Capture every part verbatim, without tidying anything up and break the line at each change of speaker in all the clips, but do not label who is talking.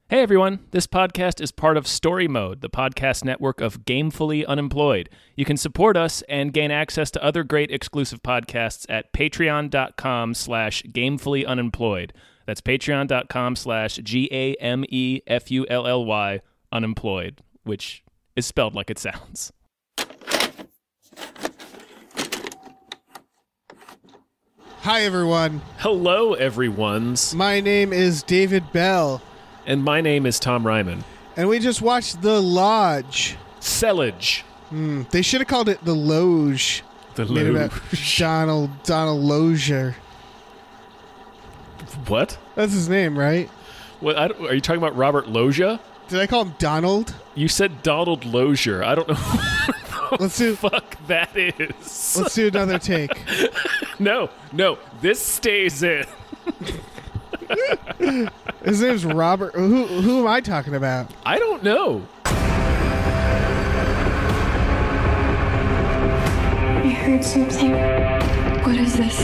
Hey everyone, this podcast is part of Story Mode, the podcast network of Gamefully Unemployed. You can support us and gain access to other great exclusive podcasts at patreon.com slash gamefully unemployed. That's patreon.com slash G-A-M-E-F-U-L-L-Y unemployed, which is spelled like it sounds.
Hi everyone.
Hello everyone's.
My name is David Bell.
And my name is Tom Ryman.
And we just watched The Lodge.
Sellage.
Mm, they should have called it The Loge.
The
Made
Loge.
about Donald, Donald Lozier.
What?
That's his name, right?
What? I don't, are you talking about Robert Loggia?
Did I call him Donald?
You said Donald Lozier. I don't know what
Let's do,
the fuck that is.
let's do another take.
No, no. This stays in.
His name's Robert. Who, who am I talking about?
I don't know.
I heard something. What is this?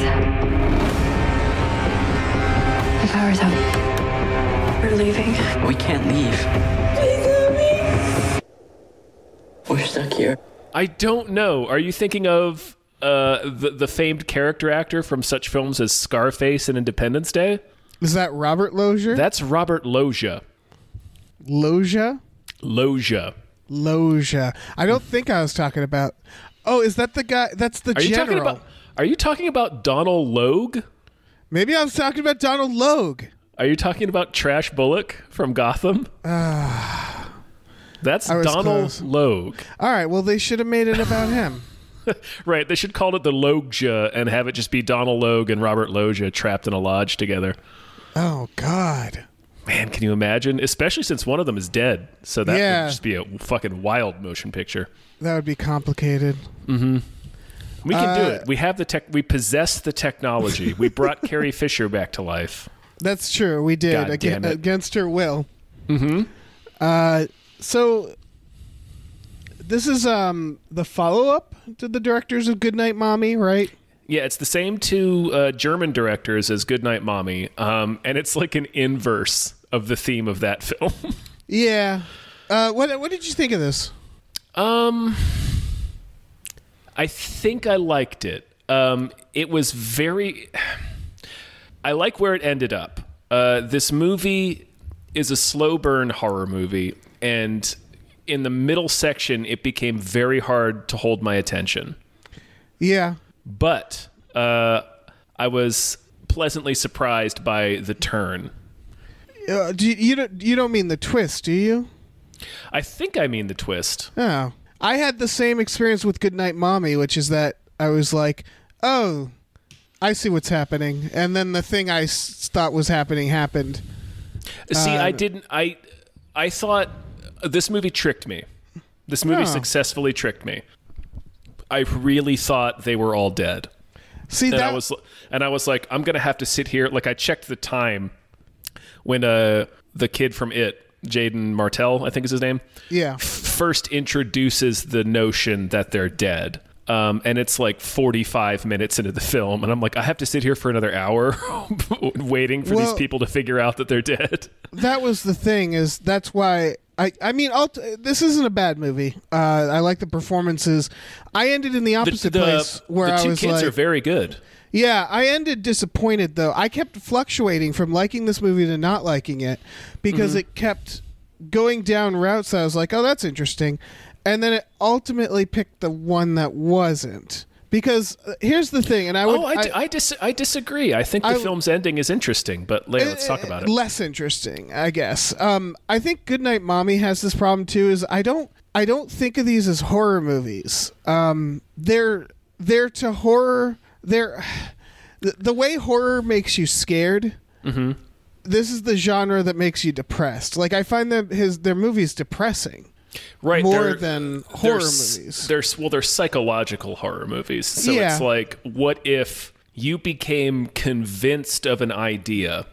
The power's out. We're leaving.
We can't leave.
Please help me.
We're stuck here.
I don't know. Are you thinking of uh, the, the famed character actor from such films as Scarface and Independence Day?
Is that Robert Lozier?
That's Robert Loggia.
Loja?
Loggia.
Loja. I don't think I was talking about... Oh, is that the guy? That's the
Are you
general.
talking about? Are you talking about Donald Logue?
Maybe I was talking about Donald Logue.
Are you talking about Trash Bullock from Gotham?
Uh,
That's
I was
Donald
close.
Logue.
All right, well, they should have made it about him.
Right, they should call it the Loggia and have it just be Donald Logue and Robert Loggia trapped in a lodge together.
Oh, God.
Man, can you imagine? Especially since one of them is dead. So that
Yeah.
would just be a fucking wild motion picture.
That would be complicated.
Mm-hmm. We can do
Uh,
it. We have the tech. We possess the technology. We brought Carrie Fisher back to life.
That's true. We did
God
aga-
damn it.
against her will.
Mm-hmm.
Uh, so this is um the follow-up to the directors of Goodnight Mommy, right?
Yeah, it's the same two uh, German directors as Goodnight Mommy, um, and it's like an inverse of the theme of that film.
Yeah. Uh, what what did you think of this?
Um, I think I liked it. Um, it was very... I like where it ended up. Uh, this movie is a slow burn horror movie, and in the middle section, it became very hard to hold my attention.
Yeah.
But uh, I was pleasantly surprised by the turn.
Uh, do you, you don't you don't mean the twist, do you?
I think I mean the twist.
Oh. I had the same experience with Goodnight Mommy, which is that I was like, "Oh, I see what's happening." And then the thing I s- thought was happening happened.
See,
Uh,
I didn't. I I thought this movie tricked me. This movie
Oh.
successfully tricked me. I really thought they were all dead.
See
And
that
I was and I was like, I'm gonna have to sit here. Like I checked the time when uh the kid from It, Jaden Martell, I think is his name,
Yeah.
first introduces the notion that they're dead. Um, and it's like forty-five minutes into the film, and I'm like, I have to sit here for another hour waiting for
Well-
these people to figure out that they're dead.
That was the thing, is that's why I I mean ult- this isn't a bad movie. Uh, I like the performances. I ended in the opposite place where
the
I
two
was
kids
like,
are very good.
yeah, I ended disappointed though. I kept fluctuating from liking this movie to not liking it because
Mm-hmm.
it kept going down routes that I was like, oh, that's interesting. And then it ultimately picked the one that wasn't. Because uh, here's the thing, and I would...
Oh, I, I, I, dis- I disagree. I think the
I-
film's ending is interesting, but Leia, let's talk about it.
Less interesting, I guess. Um, I think Goodnight Mommy has this problem too. Is I don't I don't think of these as horror movies. Um, they're they're to horror. They're the, the way horror makes you scared.
Mm-hmm.
This is the genre that makes you depressed. Like I find that his their movies depressing.
Right,
more
they're-
than horror
they're s-
movies.
They're s- well, they're psychological horror movies. So
Yeah.
it's like, what if you became convinced of an idea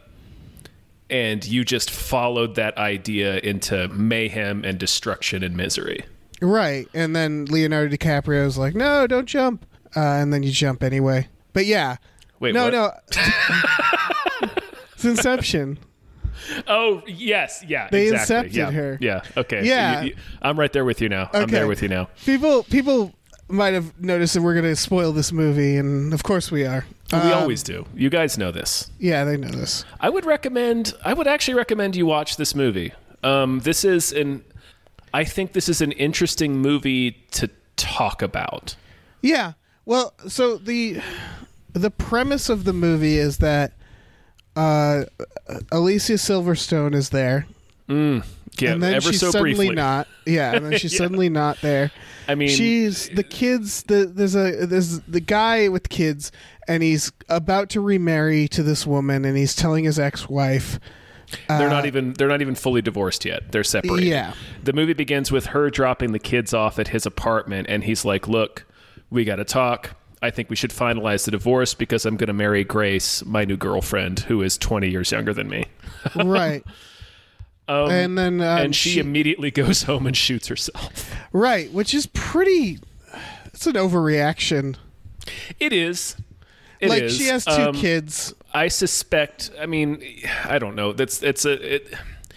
and you just followed that idea into mayhem and destruction and misery?
Right, and then Leonardo DiCaprio's like, "No, don't jump," uh, and then you jump anyway. But yeah,
Wait,
no,
what?
no, it's Inception.
Oh, yes. Yeah,
They
exactly.
incepted
yeah.
her.
Yeah. Okay.
Yeah.
So you, you, I'm right there with you now. I'm
Okay.
there with you now.
People people might have noticed that we're going to spoil this movie, and of course we are.
We
Um,
always do. You guys know this.
Yeah, they know this.
I would recommend, I would actually recommend you watch this movie. Um, this is an, I think this is an interesting movie to talk about.
Yeah. Well, so the the premise of the movie is that uh, Alicia Silverstone is there.
Mm, yeah,
and then
ever
she's
so
suddenly
briefly.
not. Yeah, and then she's
Yeah.
suddenly not there.
I mean,
she's the kids. The there's a there's the guy with kids, and he's about to remarry to this woman, and he's telling his ex-wife.
They're
uh,
not even they're not even fully divorced yet. They're separated.
Yeah.
The movie begins with her dropping the kids off at his apartment, and he's like, "Look, we got to talk. I think we should finalize the divorce because I'm going to marry Grace, my new girlfriend, who is twenty years younger than me."
Right.
Um,
and then um,
and she, immediately goes home and shoots herself.
Right, which is pretty. It's an overreaction.
It is. It
like
is.
she has two
Um,
kids.
I suspect. I mean, I don't know. That's it's a. It,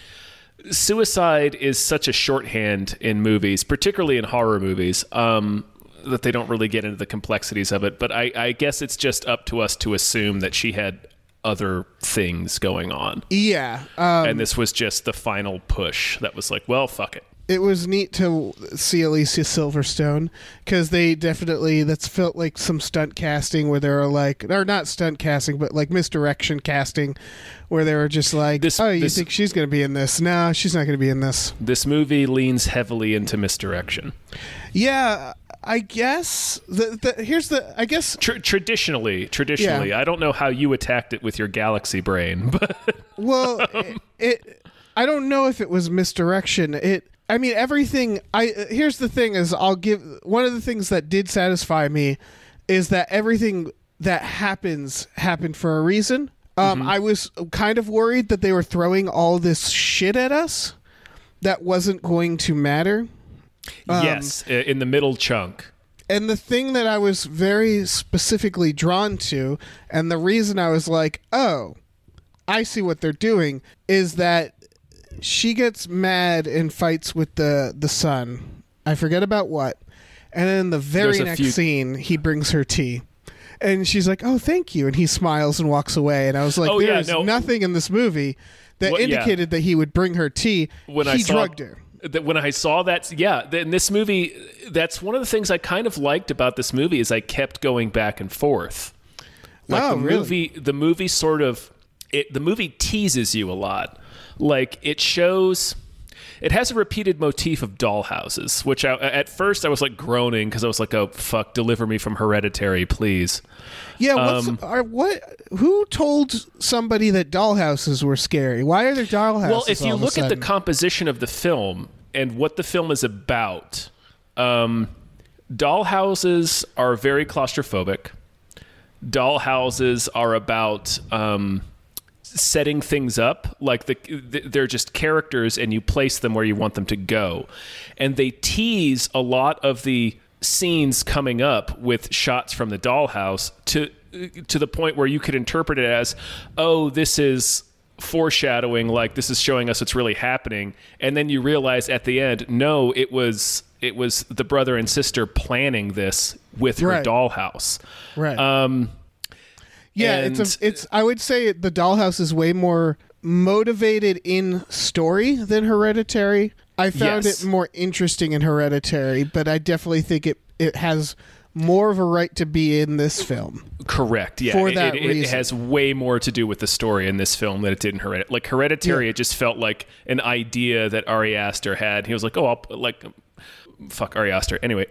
suicide is such a shorthand in movies, particularly in horror movies, um, that they don't really get into the complexities of it. But I, I guess it's just up to us to assume that she had other things going on,
Yeah. Um,
and this was just the final push. That was like, well, fuck it.
it was neat to see Alicia Silverstone because they definitely that's felt like some stunt casting where they were like, or not stunt casting, but like misdirection casting, where they were just like,
This-
oh, you
this-
think she's going to be in this? No, she's not going to be in this.
This movie leans heavily into misdirection.
Yeah, I guess the, the here's the I guess
Tr- traditionally, traditionally,
Yeah.
I don't know how you attacked it with your galaxy brain, but
well it, it I don't know if it was misdirection. It I mean everything I here's the thing is I'll give one of the things that did satisfy me is that everything that happens happened for a reason. Um I was kind of worried that they were throwing all this shit at us that wasn't going to matter. Um,
yes, i- in the middle chunk.
And the thing that I was very specifically drawn to, and the reason I was like, oh, I see what they're doing, is that she gets mad and fights with the, the son. I forget about what. And then the very
There's a
next
few-
scene, he brings her tea. And she's like, oh, thank you. And he smiles and walks away. And I was like,
Oh, yeah,
there's
no.
nothing in this movie that
What- yeah.
indicated that he would bring her tea.
When
he
I saw,
drugged her.
That when I saw that, yeah, in this movie, that's one of the things I kind of liked about this movie is I kept going back and forth. Like
Oh,
the
really?
movie, the movie sort of, it, the movie teases you a lot. Like it shows, it has a repeated motif of dollhouses, which I, at first I was like groaning because I was like, oh fuck, deliver me from Hereditary, please.
Yeah, what's,
Um,
are, what? Who told somebody that dollhouses were scary? Why are there dollhouses?
Well, if you
all of a
look at the
sudden?
composition of the film and what the film is about, um, dollhouses are very claustrophobic. Dollhouses are about um, setting things up, like the, they're just characters, and you place them where you want them to go, and they tease a lot of the scenes coming up with shots from the dollhouse to to the point where you could interpret it as, oh, this is foreshadowing, like this is showing us what's really happening, and then you realize at the end, no, it was it was the brother and sister planning this with her
Right.
dollhouse.
right?
Um,
yeah,
and-
it's a, it's. I would say the dollhouse is way more motivated in story than Hereditary. I found
Yes.
it more interesting in Hereditary, but I definitely think it it has more of a right to be in this film.
Correct. Yeah.
For
It-
that
it, it,
reason.
has way more to do with the story in this film than it did in Hereditary. Like Hereditary,
Yeah.
it just felt like an idea that Ari Aster had. He was like, "Oh, I'll put, like, fuck Ari Aster." Anyway,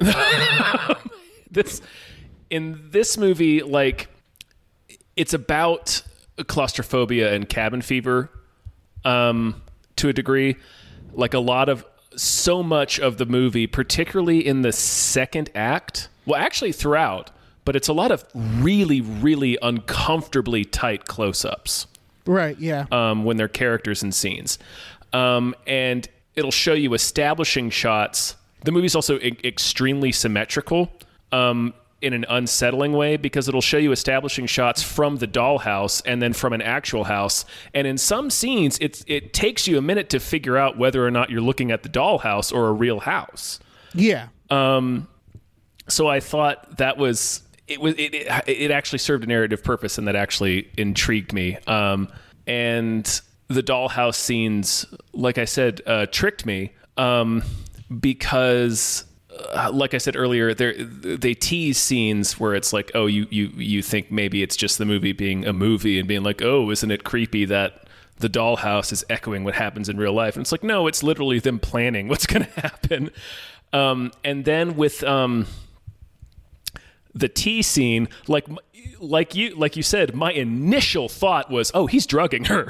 this in this movie, like, it's about claustrophobia and cabin fever, um, to a degree. Like a lot of so much of the movie, particularly in the second act. Well, actually throughout, but it's a lot of really, really uncomfortably tight close-ups
Right? Yeah.
um, when they're characters and scenes. Um, and it'll show you establishing shots. The movie's also e- extremely symmetrical. Um, in an unsettling way because it'll show you establishing shots from the dollhouse and then from an actual house. And in some scenes, it's, it takes you a minute to figure out whether or not you're looking at the dollhouse or a real house.
Yeah.
Um, so I thought that was it was it, it, it actually served a narrative purpose, and that actually intrigued me. Um, and the dollhouse scenes, like I said, uh, tricked me um, because. Uh, like I said earlier, they tease scenes where it's like, oh, you, you, you think maybe it's just the movie being a movie and being like, oh, isn't it creepy that the dollhouse is echoing what happens in real life? And it's like, no, it's literally them planning what's going to happen. Um, and then with um, the tea scene, like like you like you said, my initial thought was, oh, he's drugging her.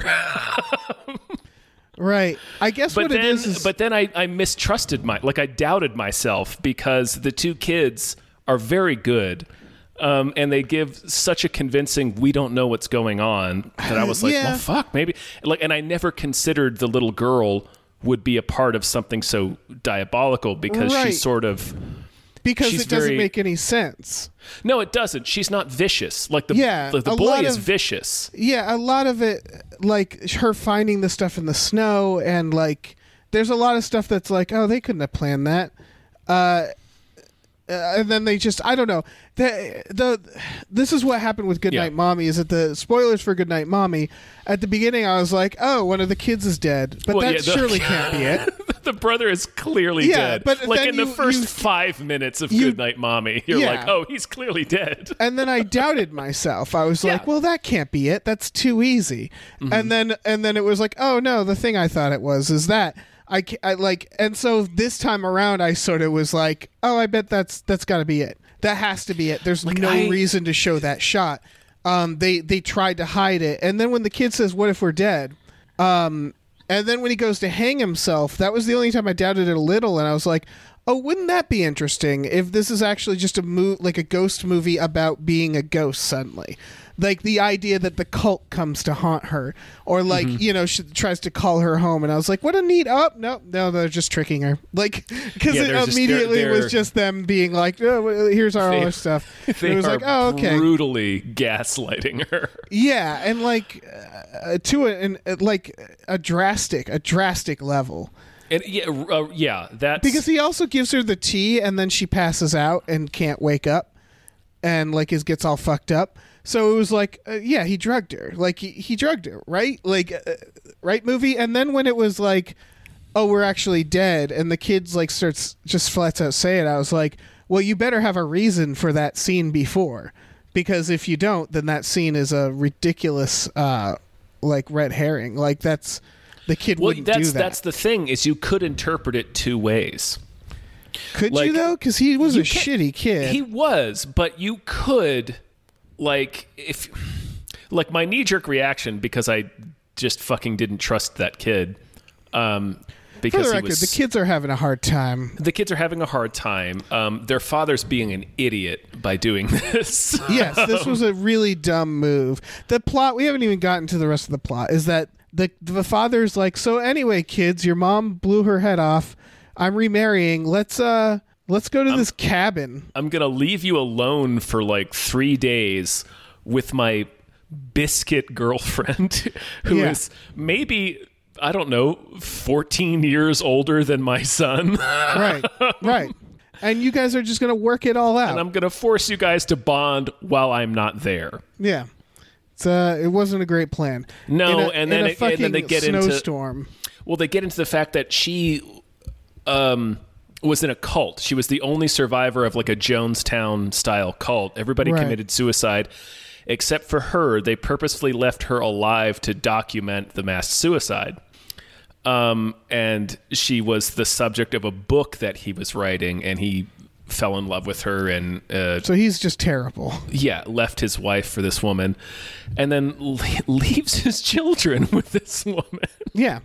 Right. I guess
but
what
then,
it is, is
but then I, I mistrusted my, like I doubted myself because the two kids are very good. Um, and they give such a convincing, we don't know what's going on, that I was like,
Yeah.
well, fuck, maybe. Like, and I never considered the little girl would be a part of something so diabolical because
Right.
she's sort of,
because
she's
it doesn't
very-
make any sense.
no, it doesn't. She's not vicious. Like the,
Yeah,
the, the
a
boy
lot
is
of-
vicious.
Yeah, a lot of it, like her finding the stuff in the snow, and like there's a lot of stuff that's like, oh, they couldn't have planned that. Uh, uh, and then they just, I don't know. The the this is what happened with Goodnight
Yeah.
Mommy. Is that the spoilers for Goodnight Mommy? At the beginning, I was like, oh, one of the kids is dead, but
Well,
that
yeah, the-
surely can't be it.
The brother is clearly
Yeah,
dead.
but
like
then
in the
you-
first
you-
five minutes of
you-
Goodnight Mommy, you're
Yeah.
like, oh, he's clearly dead.
And then I doubted myself. I was like,
Yeah.
well, that can't be it. That's too easy. And then and then it was like, oh no, the thing I thought it was is that I, ca- I like, and so this time around I sort of was like, oh, I bet that's that's got to be it. That has to be it. There's no
I-
reason to show that shot. Um, they they tried to hide it, and then when the kid says, "What if we're dead?" Um, and then when he goes to hang himself, that was the only time I doubted it a little, and I was like, "Oh, wouldn't that be interesting if this is actually just a mo- like a ghost movie about being a ghost suddenly?" Like the idea that the cult comes to haunt her, or like
Mm-hmm.
you know she tries to call her home, and I was like, "What a neat!" Oh no, no, they're just tricking her. Like because
Yeah,
it
they're just-
immediately
they're-
was
they're-
just them being like, "Oh, well, here's our
They-
other stuff."
They
it was
are
like, "Oh, okay."
brutally gaslighting her.
Yeah, and like uh, to an uh, like a drastic, a drastic level.
And yeah, uh, yeah, that's
Because he also gives her the tea, and then she passes out and can't wake up, and like is gets all fucked up. So it was like, uh, yeah, he drugged her. Like he, he drugged her, right? Like, uh, right movie. And then when it was like, oh, we're actually dead, and the kids like starts just flats out say it, I was like, well, you better have a reason for that scene before, because if you don't, then that scene is a ridiculous, uh, like red herring. Like that's the kid
well,
wouldn't
that's
do that.
that's the thing is you could interpret it two ways.
Could
like,
you though? Because he was a
you can't-
shitty kid.
He was, but you could, like, if, like, my knee jerk reaction because I just fucking didn't trust that kid. Um,
For
because
the
he
record,
was,
the kids are having a hard time.
the kids are having a hard time. Um, their father's being an idiot by doing this.
Yes, this was a really dumb move. The plot, we haven't even gotten to the rest of the plot, is that the the father's like, so anyway, kids, your mom blew her head off. I'm remarrying. Let's uh let's go to this cabin.
I'm gonna leave you alone for like three days with my biscuit girlfriend, who is
Yeah.
maybe, I don't know, fourteen years older than my son.
Right, right. And you guys are just gonna work it all out.
And I'm gonna force you guys to bond while I'm not there.
yeah. It's, uh, it wasn't a great plan.
No,
In a-
and then
in a
it- and then they
fucking
get into-
snowstorm.
Well, they get into the fact that she um, was in a cult. She was the only survivor of like a Jonestown style cult. Everybody
Right.
committed suicide except for her. They purposefully left her alive to document the mass suicide. Um, and she was the subject of a book that he was writing, and he fell in love with her and uh,
So he's just terrible.
yeah, left his wife for this woman, and then le- leaves his children with this woman.
Yeah.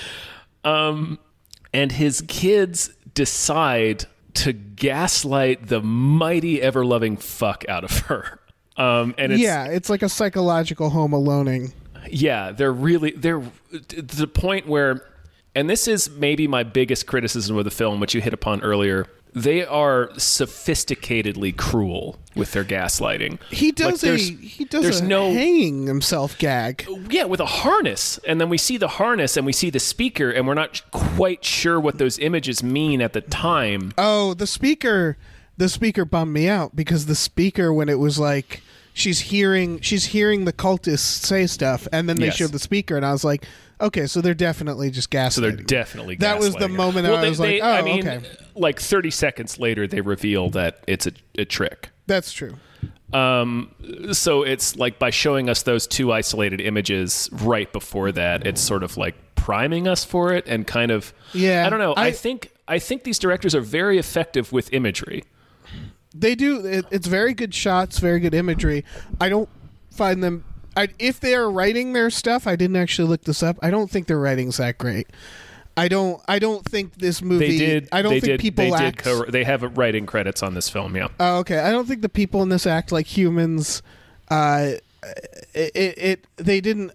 And his kids decide to gaslight the mighty ever-loving fuck out of her. Um, and it's,
Yeah, it's like a psychological home aloning.
yeah, they're really, they're to the point where, and this is maybe my biggest criticism of the film, which you hit upon earlier. they are sophisticatedly cruel with their gaslighting.
He does
Like,
a
there's-
he does
there's
a
no-
hanging himself gag.
Yeah, with a harness. And then we see the harness and we see the speaker, and we're not quite sure what those images mean at the time.
Oh, the speaker, the speaker bummed me out because the speaker, when it was like she's hearing, she's hearing the cultists say stuff, and then they
Yes.
showed the speaker, and I was like, okay, so they're definitely just gaslighting.
So they're definitely
That was the
gaslighting her.
moment
Well,
I
they-
was
they-
like, oh,
I mean,
okay,
like thirty seconds later, they reveal that it's a, a trick.
that's true.
Um, so it's like by showing us those two isolated images right before that, it's sort of like priming us for it and kind of,
Yeah,
I don't know. I,
I-
think I think these directors are very effective with imagery.
They do. It, it's very good shots, very good imagery. I don't find them. I, if they are writing their stuff, I didn't actually look this up. I don't think their writing's that great. I don't. I don't think this movie.
They did.
I don't
they
think
did,
people
they
act.
Did co- they have writing credits on this film. Yeah.
Oh, okay. I don't think the people in this act like humans. Uh, it, it, it they didn't.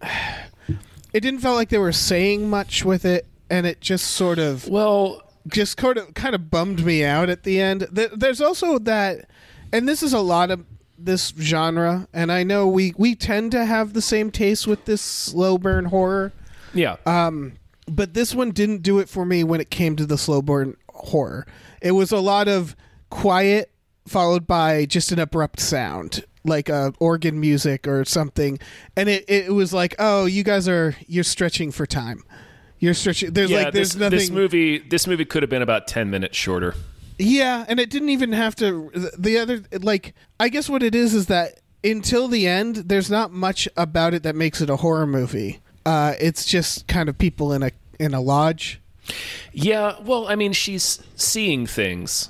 It didn't feel like they were saying much with it, and it just sort of
Well,
just kind of kind of bummed me out at the end. Th- There's also that, and this is a lot of this genre, and I know we we tend to have the same taste with this slow burn horror,
yeah.
but this one didn't do it for me when it came to the slow burn horror. It was a lot of quiet followed by just an abrupt sound, like uh, organ music or something, and it, it was like, oh, you guys are you're stretching for time. You're stretching. There's
yeah,
like there's
this,
nothing.
this movie. This movie could have been about ten minutes shorter.
Yeah, and it didn't even have to. The other, like, I guess what it is is that until the end, there's not much about it that makes it a horror movie. Uh, it's just kind of people in a in a lodge.
Yeah, well, I mean, she's seeing things,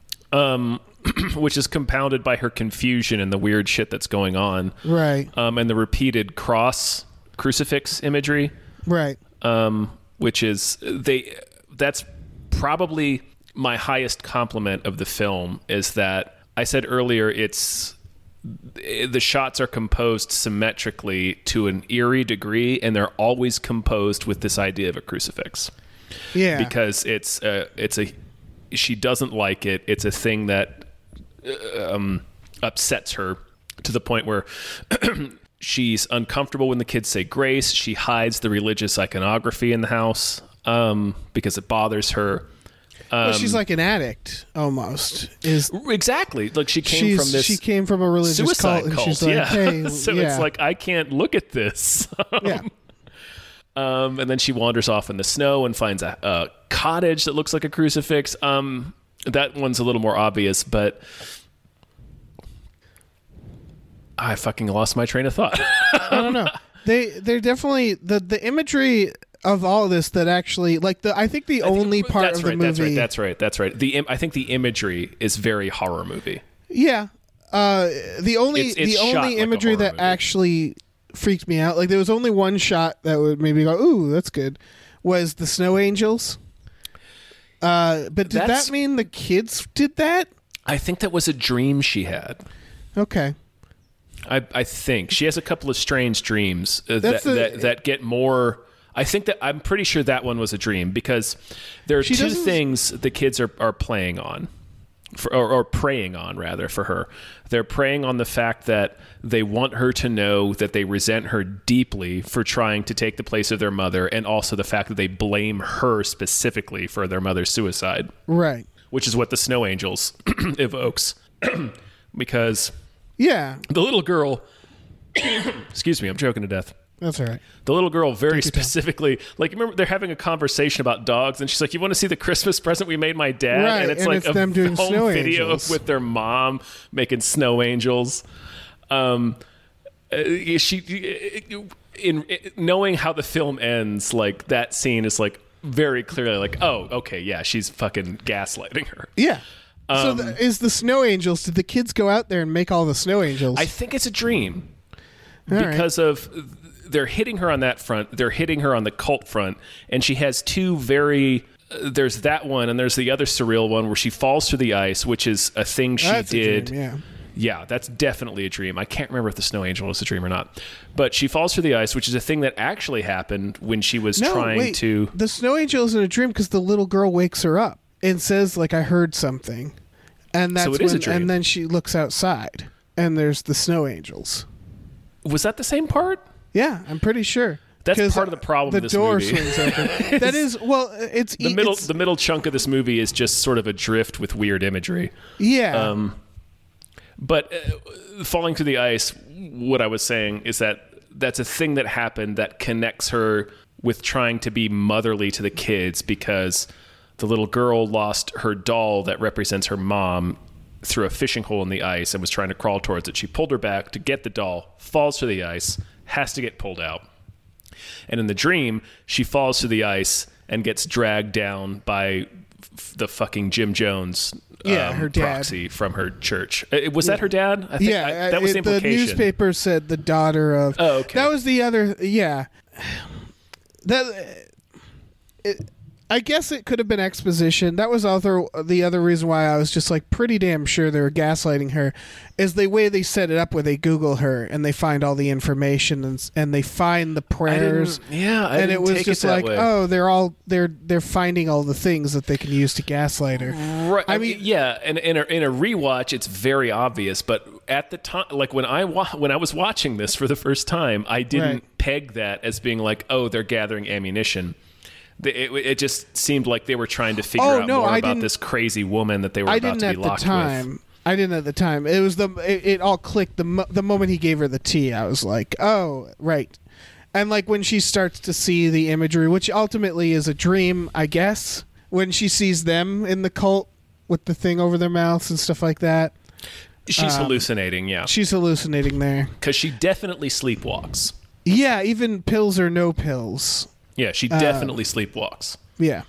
um, which is compounded by her confusion and the weird shit that's going on,
Right,
um, and the repeated cross crucifix imagery,
right.
um, which is they. That's probably my highest compliment of the film is that I said earlier it's the shots are composed symmetrically to an eerie degree, and they're always composed with this idea of a crucifix.
Yeah,
Because it's a, it's a she doesn't like it. It's a thing that um, upsets her to the point where she's uncomfortable when the kids say grace. She hides the religious iconography in the house um, because it bothers her.
well, she's like an addict almost. Is
Exactly. Like she came
she's
from this
she came from a religious
suicide
cult, and
cult.
she's like,
yeah.
hey,
so
yeah.
it's like I can't look at this.
yeah.
Um, and then she wanders off in the snow and finds a, a cottage that looks like a crucifix. Um, that one's a little more obvious, but I fucking lost my train of thought.
I don't know. They they're definitely the the imagery of all of this that actually like the I think the only part
that's
of the
right,
movie.
That's right. That's right. That's right. The im- I think the imagery is very horror movie.
Yeah. Uh, the only
It's- it's
the
shot
only
like a
imagery
horror
that
movie.
actually freaked me out, like there was only one shot that would maybe go, ooh, that's good, was the snow angels. Uh, but did
That's-
that mean the kids did that?
I think that was a dream she had.
Okay.
I, I think she has a couple of strange dreams uh, that,
That's the-
that that get more. I think that I'm pretty sure that one was a dream because there are
She
two
doesn't-
things the kids are, are playing on, for, or, or preying on rather for her. They're preying on the fact that they want her to know that they resent her deeply for trying to take the place of their mother, and also the fact that they blame her specifically for their mother's suicide,
Right.
which is what the Snow Angels evokes, because
Yeah.
the little girl. Excuse me, I'm choking to death.
That's all right.
The little girl very specifically, like, remember they're having a conversation about dogs, and she's like, "You want to see the Christmas present we made my dad?"
Right,
and it's
and
like
it's
a
them doing
home
snow
video
angels.
with their mom making snow angels. Um, uh, she, in, in knowing how the film ends, like that scene is like very clearly like, oh, okay, yeah, she's fucking gaslighting her.
Yeah. so
Um,
the, is the snow angels? Did the kids go out there and make all the snow angels?
I think it's a dream
All right.
because of they're hitting her on that front. They're hitting her on the cult front, and she has two very. Uh, there's that one, and there's the other surreal one where she falls through the ice, which is a thing she
That's a
did.
dream, yeah.
Yeah, that's definitely a dream. I can't remember if the snow angel was a dream or not, but she falls through the ice, which is a thing that actually happened when she was
No,
trying
wait.
to.
The snow angel isn't a dream because the little girl wakes her up. and says like, I heard something. And that's
So it is
when,
a dream.
and then she looks outside and there's the snow angels.
Was that the same part?
Yeah, I'm pretty sure.
That's
'Cause
part of the problem
The
with this
door
movie.
swings open. That is, well, it's
The
e-
middle
it's-
the middle chunk of this movie is just sort of adrift with weird imagery.
yeah.
Um, but uh, falling through the ice, what I was saying is that that's a thing that happened that connects her with trying to be motherly to the kids because the little girl lost her doll that represents her mom through a fishing hole in the ice and was trying to crawl towards it. She pulled her back to get the doll, falls through the ice, has to get pulled out. And in the dream, she falls through the ice and gets dragged down by f- the fucking Jim Jones
Yeah,
um,
her dad.
proxy from her church. Uh, Was that her dad? I think
yeah,
I,
uh,
that was the
it- the
implication.
newspaper said the daughter of.
Oh, okay.
That was the other. Yeah, that. It, I guess it could have been exposition. That was other the other reason why I was just like pretty damn sure they were gaslighting her, is the way they set it up where they Google her and they find all the information and and they find the
I
prayers.
didn't- yeah, I
and
didn't
it was
take
just
it that
like,
way.
oh, they're all they're they're finding all the things that they can use to gaslight her.
Right.
I
I
mean-
mean, yeah, and in a, in a rewatch, it's very obvious. But at the time, like when I wa- when I was watching this for the first time, I didn't
Right.
peg that as being like, oh, they're gathering ammunition. The- It, it just seemed like they were trying to figure
Oh,
out
no,
more
I
about
didn't-
this crazy woman that they were
I
about
didn't
to
at
be
the
locked
time.
with.
I didn't at the time. It was the it, it all clicked the mo- the moment he gave her the tea. I was like, oh, right. And like when she starts to see the imagery, which ultimately is a dream, I guess. When she sees them in the cult with the thing over their mouths and stuff like that,
She's
Um,
hallucinating, yeah,
she's hallucinating there.
because she definitely sleepwalks.
Yeah, even pills or no pills.
Yeah, she definitely sleepwalks.
Yeah.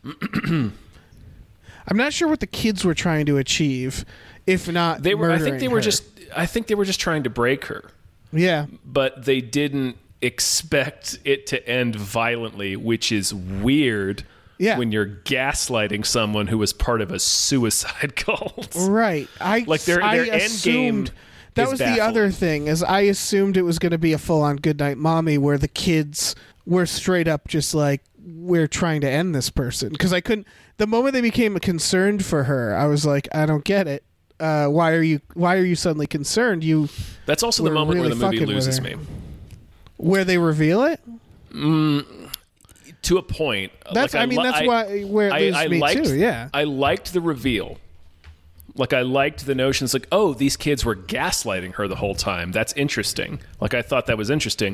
I'm not sure what the kids were trying to achieve, if not
They were. I think
murdering
they were
her.
just. I think they were just trying to break her.
Yeah.
But they didn't expect it to end violently, which is weird
Yeah.
when you're gaslighting someone who was part of a suicide cult.
Right. I
Like, their-
I
their end
assumed
game
that
is
was the
baffling.
other thing, is I assumed it was going to be a full on Goodnight Mommy where the kids were straight up just like, we're trying to end this person, because I couldn't. The moment they became concerned for her, I was like, I don't get it. Uh, why are you Why are you suddenly concerned? You
That's also the
We're
moment
really
where the movie
fucking with
loses
her.
me.
where they reveal it.
To a point.
That's
Like,
I mean
li-
that's why where it
I,
loses
I
me
liked,
too. Yeah.
I liked the reveal. Like, I liked the notions, like, oh, these kids were gaslighting her the whole time. That's interesting. Like, I thought that was interesting.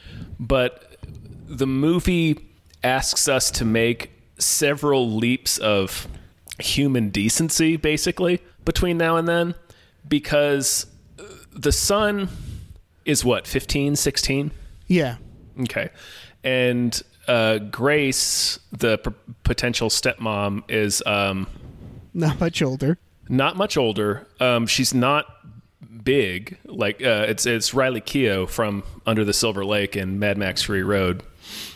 But the movie asks us to make several leaps of human decency, basically, between now and then, because the son is what, fifteen, sixteen?
Yeah.
Okay. And uh, Grace, the p- potential stepmom, is um,
Not much older.
not much older. Um, she's not big. Like uh, it's it's Riley Keough from Under the Silver Lake and Mad Max Fury Road.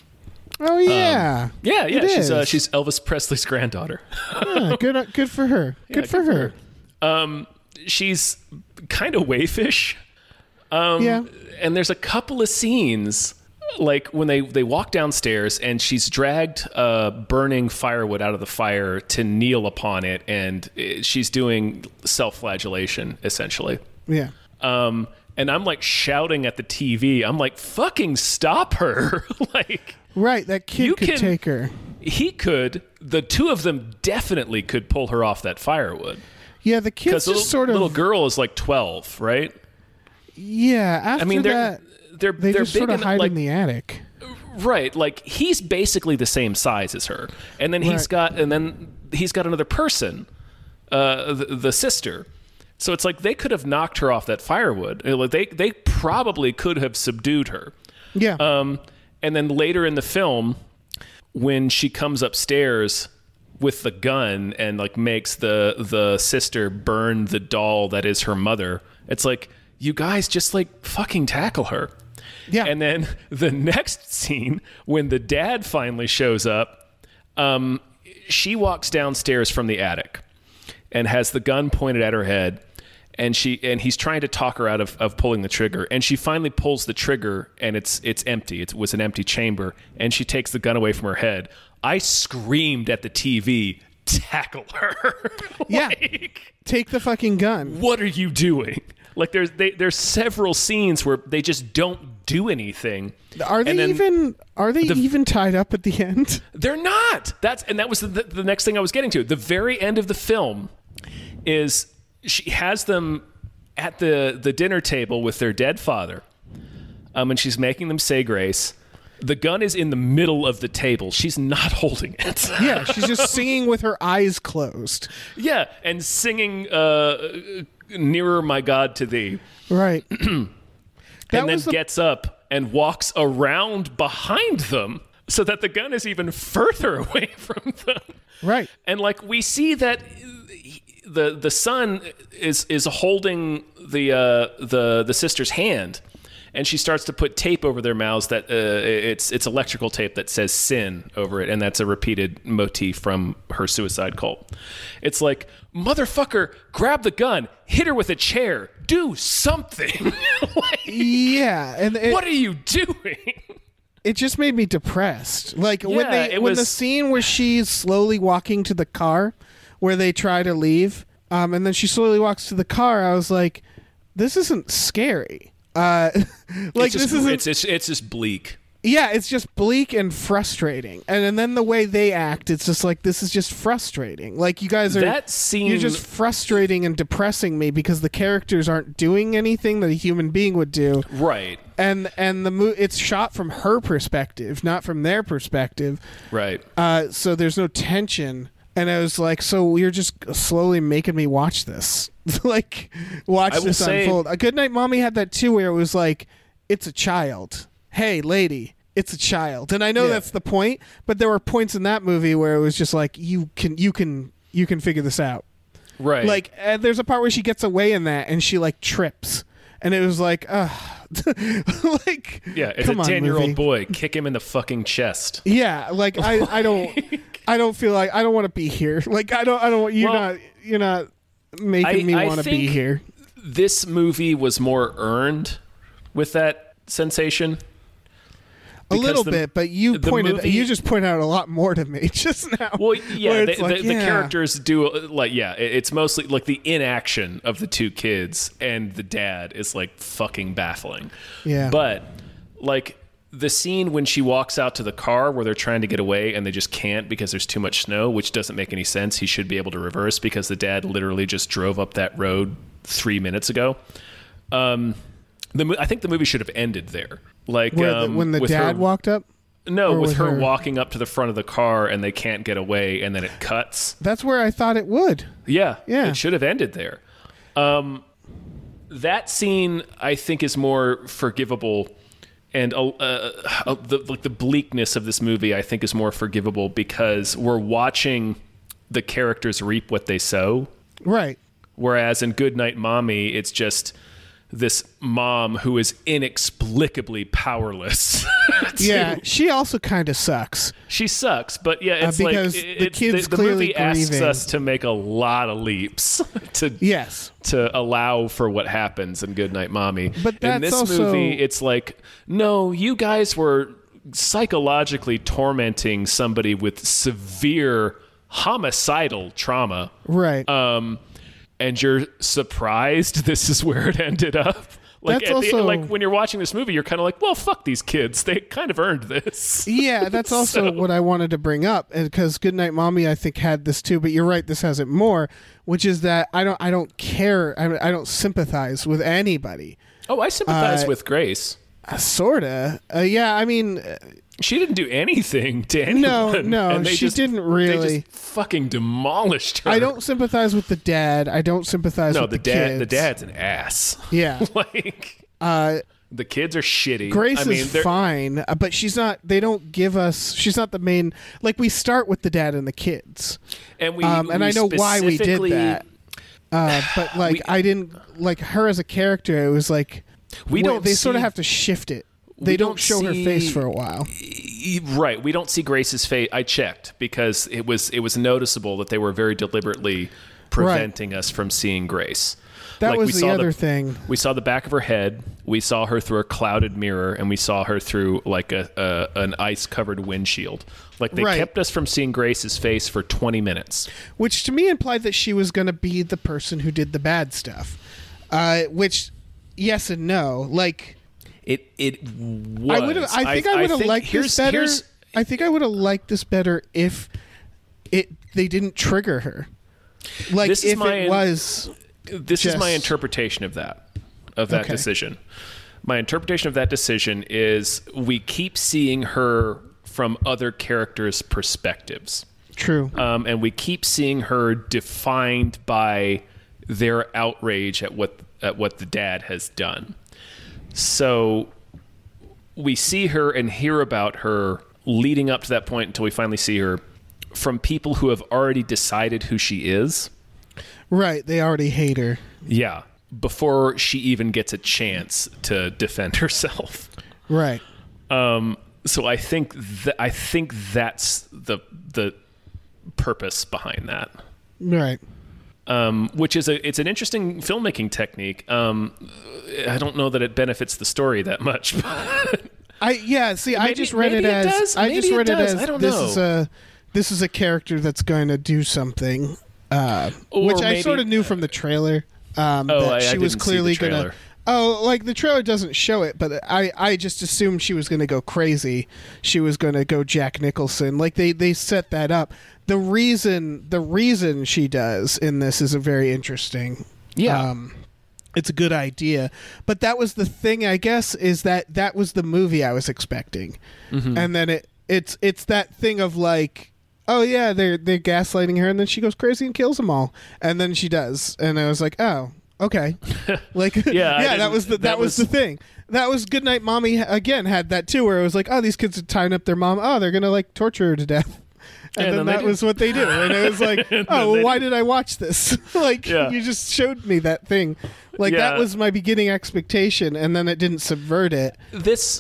Oh yeah.
Yeah, yeah.
It
she's uh,
is.
she's Elvis Presley's granddaughter.
Yeah, good good for her. Good
Yeah,
for her.
Um, she's kind of wayfish. Um,
Yeah.
And there's a couple of scenes, like when they, they walk downstairs and she's dragged uh, burning firewood out of the fire to kneel upon it, and uh, she's doing self-flagellation, essentially.
Yeah.
Um, and I'm like shouting at the T V. I'm like, fucking stop her. Like,
Right, that kid
You
could
can-
take her.
he could, the two of them definitely could pull her off that firewood.
Yeah, the kid's
Because the
just
little,
sort of
little girl is like twelve, right?
Yeah, after
I mean, they're
that
they're
they
they're
just
big
sort of
en-
hide
like,
in the attic.
right. Like he's basically the same size as her, and then he's
Right.
got and then he's got another person, uh, the, the sister. So it's like they could have knocked her off that firewood. Like they they probably could have subdued her.
Yeah.
Um, and then later in the film, when she comes upstairs with the gun and like makes the the sister burn the doll that is her mother, it's like, you guys just like fucking tackle her.
Yeah.
And then the next scene, when the dad finally shows up, um, she walks downstairs from the attic and has the gun pointed at her head. And she and he's trying to talk her out of, of pulling the trigger. And she finally pulls the trigger, and it's it's empty. It was an empty chamber. And she takes the gun away from her head. I screamed at the T V, tackle her.
Yeah.
Like,
Take the fucking gun.
what are you doing? Like there's they, there's several scenes where they just don't do anything.
Are they
And then
even are they
the-
even tied up at the end?
They're not. That's and that was the, the next thing I was getting to. The very end of the film is she has them at the the dinner table with their dead father, um, and she's making them say grace. The gun is in the middle of the table. She's not holding it.
Yeah, she's just singing with her eyes closed.
Yeah, and singing uh, "Nearer, My God, to Thee,"
Right.
and then
was the-
gets up and walks around behind them so that the gun is even further away from them.
Right.
And like we see that the the son is is holding the uh, the the sister's hand, and she starts to put tape over their mouths that uh, it's it's electrical tape that says sin over it, and that's a repeated motif from her Suicide Cult. It's like, motherfucker, grab the gun, hit her with a chair, do something. Like,
Yeah, and it,
what are you doing?
it just made me depressed. Like when
Yeah,
they
it
when the
was-
scene where she's slowly walking to the car where they try to leave, um, and then she slowly walks to the car, I was like, this isn't scary. Uh, like
it's just,
this isn't.
it's, it's it's just bleak.
Yeah, it's just bleak and frustrating. And, and then the way they act, it's just like, this is just frustrating. Like, you guys are...
That scene-
You're just frustrating and depressing me because the characters aren't doing anything that a human being would do.
Right.
And and the mo- it's shot from her perspective, not from their perspective.
Right.
Uh, so there's no tension. And I was like, so you're just slowly making me watch this. like, watch
I will
this
say-
unfold. A Goodnight Mommy had that too, where it was like, it's a child. Hey, lady, it's a child. And I know
Yeah.
that's the point, but there were points in that movie where it was just like, you can, you can, you can figure this out.
Right.
Like, uh, there's a part where she gets away in that and she like trips. And it was like, ugh. like,
yeah, it's
come
a
on,
ten-year-old
movie.
boy. Kick him in the fucking chest.
Yeah, like I, I don't, I don't feel like I don't want to be here. Like I don't, I don't. You're
Well,
not, you're not making
I-
me
I
want to be
think-
here.
This movie was more earned with that sensation.
A
because
little
the-
bit, but you
the
pointed,
movie-
you just pointed out a lot more to me just now.
Well, yeah,
where
the,
it's like,
the, the
yeah.
characters do like yeah. it- It's mostly like the inaction of the two kids and the dad is like fucking baffling.
Yeah.
But like the scene when she walks out to the car where they're trying to get away and they just can't because there's too much snow, which doesn't make any sense. He should be able to reverse because the dad literally just drove up that road three minutes ago. Um, the mo- I think the movie should have ended there. Like
Where the-
um,
when the
with
dad
her-
walked up.
No,
Or
with
with
her,
her?
walking up to the front of the car and they can't get away, and then it cuts.
That's where I thought it would.
Yeah,
Yeah.
it should have ended there. Um, that scene, I think, is more forgivable, and uh, uh, the like the bleakness of this movie, I think, is more forgivable because we're watching the characters reap what they sow.
Right.
Whereas in Goodnight Mommy, it's just this mom who is inexplicably powerless. to-
Yeah. She also kind of sucks.
She sucks, but yeah, it's
Uh,
like
because
it-
the
it's-
kid's
the, the
clearly
movie asks
grieving.
us to make a lot of leaps to
Yes.
to allow for what happens in Goodnight Mommy.
But
in
that's
this
also-
movie, it's like, no, you guys were psychologically tormenting somebody with severe homicidal trauma.
Right.
Um, and you're surprised this is where it ended up. Like,
That's
at the-
also-
like when you're watching this movie, you're kind of like, well, fuck these kids. They kind of earned this.
Yeah, that's also
So-
what I wanted to bring up, because Goodnight Mommy, I think, had this too. But you're right, this has it more, which is that I don't, I don't care, I, I don't sympathize with anybody.
Oh, I sympathize
Uh,
with Grace.
Uh, sorta, uh, yeah. I mean, uh,
She didn't do anything to anyone.
No, no,
and they
she
just-
didn't really.
They just fucking demolished her.
I don't sympathize with the dad. I don't sympathize
No,
with
the
the,
dad.
kids.
The dad's an ass.
Yeah.
like
Uh,
the kids are shitty.
Grace
I mean,
is
they're-
fine, uh, but she's not. They don't give us. She's not the main. Like, we start with the dad and the kids,
and we
um, and
we
I know why we did
specifically-
that. Uh, but like,
We-
I didn't like her as a character. It was like
We
wh-
don't
They sort of
see-
have to shift it. They
we
don't,
don't
show her face
see-
for a while.
Right, we don't see Grace's face. I checked because it was it was noticeable that they were very deliberately preventing us from seeing Grace.
That
like
was
we
the
saw
other thing.
We saw the back of her head. We saw her through a clouded mirror, and we saw her through like a, a an ice covered windshield. Like they
Right.
kept us from seeing Grace's face for twenty minutes.
Which to me implied that she was going to be the person who did the bad stuff. Uh, which, yes and no. Like,
It it was.
I would have. I think I, would have
think
liked
here's-
this better.
here's-
I think I would have liked this better if it they didn't trigger her. Like
This is
if
my-
it was.
This is my
just-
interpretation of that, of that
Okay.
decision. My interpretation of that decision is we keep seeing her from other characters' perspectives.
True.
Um, and we keep seeing her defined by their outrage at what at what the dad has done. So we see her and hear about her leading up to that point until we finally see her from people who have already decided who she is.
Right. They already hate her.
Yeah, before she even gets a chance to defend herself.
Right.
Um, so I think that I think that's the the purpose behind that.
Right.
Um, which is a it's an interesting filmmaking technique. Um, I don't know that it benefits the story that much. But
I yeah. See, I
Maybe-
just read it
maybe it
as
does.
I
Maybe
just
it
read it,
does.
as
I don't
this
know.
is a this is a character that's going to do something, uh,
Or
which I
maybe-
sort of knew from the trailer. Um,
Oh,
that
I- I
she was
didn't see
clearly
the
gonna.
trailer.
Oh, like the trailer doesn't show it, but I, I just assumed she was going to go crazy. She was going to go Jack Nicholson. Like they, they set that up. The reason the reason she does in this is a very interesting.
Yeah.
Um, it's a good idea, but that was the thing. I guess is that that was the movie I was expecting,
Mm-hmm.
and then it it's it's that thing of like, oh yeah, they're they're gaslighting her, and then she goes crazy and kills them all, and then she does, and I was like, oh. Okay, like
Yeah, I
yeah, that
didn't-
was the that,
that
was,
was-
the thing. That was Goodnight Mommy again had that too, where it was like, oh, these kids are tying up their mom. Oh, they're gonna like torture her to death, and
And
then,
then they
that
do.
was what they do. And it was like, oh, well, why did I watch this? Like
Yeah.
you just showed me that thing. Like that
Yeah.
was my beginning expectation, and then it didn't subvert it.
This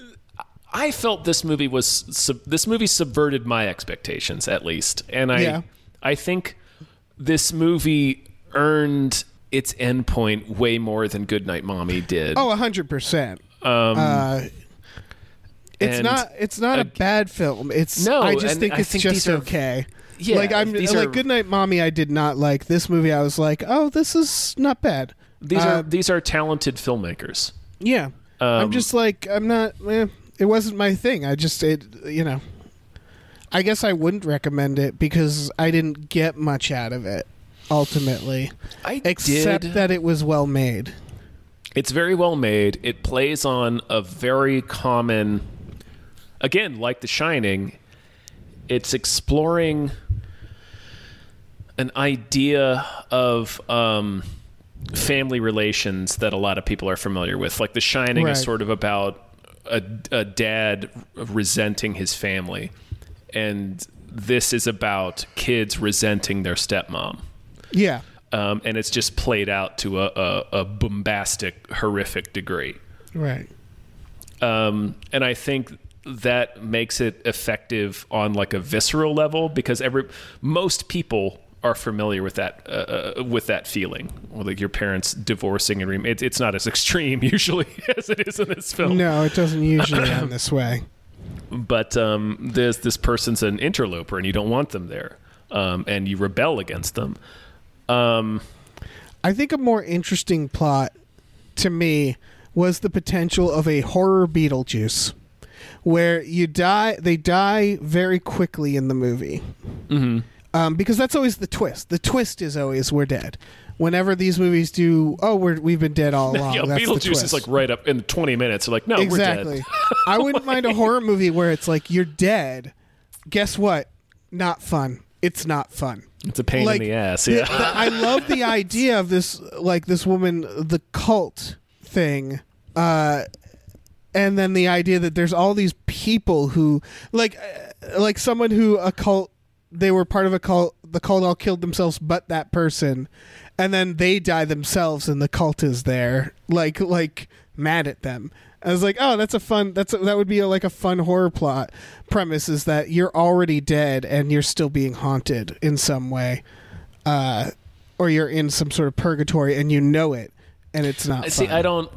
I felt this movie was sub, this movie subverted my expectations at least, and I
Yeah.
I think this movie earned its endpoint way more than Goodnight Mommy did.
Oh, a hundred percent.
Um,
Uh, It's
and
not. It's not a
ag-
bad film. It's.
No,
I just
and
think
I
it's
think
just
these are-
okay.
Yeah,
like I'm
these
like
are-
Goodnight Mommy. I did not like this movie. I was like, oh, this is not bad.
these
uh,
are these are talented filmmakers.
Yeah. I'm
Um,
just like I'm not. Eh, it wasn't my thing. I just it. You know. I guess I wouldn't recommend it because I didn't get much out of it. Ultimately,
I
except
did.
that it was well made.
It's very well made. It plays on a very common, again, like The Shining, it's exploring an idea of um, family relations that a lot of people are familiar with. Like The Shining
Right.
is sort of about a, a dad resenting his family, and this is about kids resenting their stepmom.
Yeah.
Um, and it's just played out to a, a, a bombastic, horrific degree.
Right.
Um, and I think that makes it effective on like a visceral level because every most people are familiar with that uh, uh, with that feeling, or like your parents divorcing and re- it, it's not as extreme usually as it is in this film.
No, it doesn't usually end this way.
But um, there's this person's an interloper and you don't want them there, um, and you rebel against them. Um,
I think a more interesting plot to me was the potential of a horror Beetlejuice, where you die. They die very quickly in the movie,
mhm.
um, because that's always the twist. The twist is always we're dead. Whenever these movies do, oh, we're we've been dead all along.
Yeah,
that's the
Beetlejuice
twist.
is like right up in twenty minutes. They're like, no,
exactly.
we're dead.
I wouldn't mind a horror movie where it's like you're dead. Guess what? Not fun. It's not fun.
It's a pain
Like,
in the ass.
the-
Yeah.
the- I love the idea of this, like this woman, the cult thing, uh, and then the idea that there's all these people who, like, uh, like someone who a cult, they were part of a cult, the cult all killed themselves, but that person, and then they die themselves, and the cult is there, like, like mad at them. I was like, oh, that's a fun. That's a, that would be a, like a fun horror plot premise. Is that you're already dead and you're still being haunted in some way, uh, or you're in some sort of purgatory and you know it, and it's not.
See,
fun.
I don't.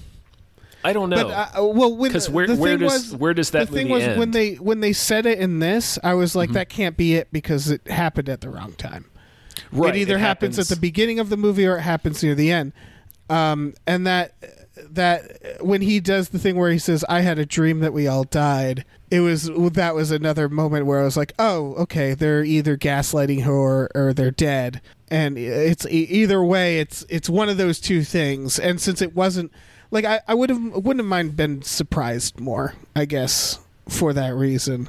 I don't know.
But, uh, well,
because where, where does
was,
where does that
the thing
movie
was
end?
when they when they said it in this, I was like, mm-hmm. that can't be it because it happened at the wrong time.
Right,
it either
it
happens,
happens
at the beginning of the movie or it happens near the end. Um, and that that when he does the thing where he says, "I had a dream that we all died," it was that was another moment where I was like, "Oh, okay, they're either gaslighting her or, or they're dead." And it's either way, it's it's one of those two things. And since it wasn't. Like I, I would have wouldn't have mind been surprised more, I guess, for that reason.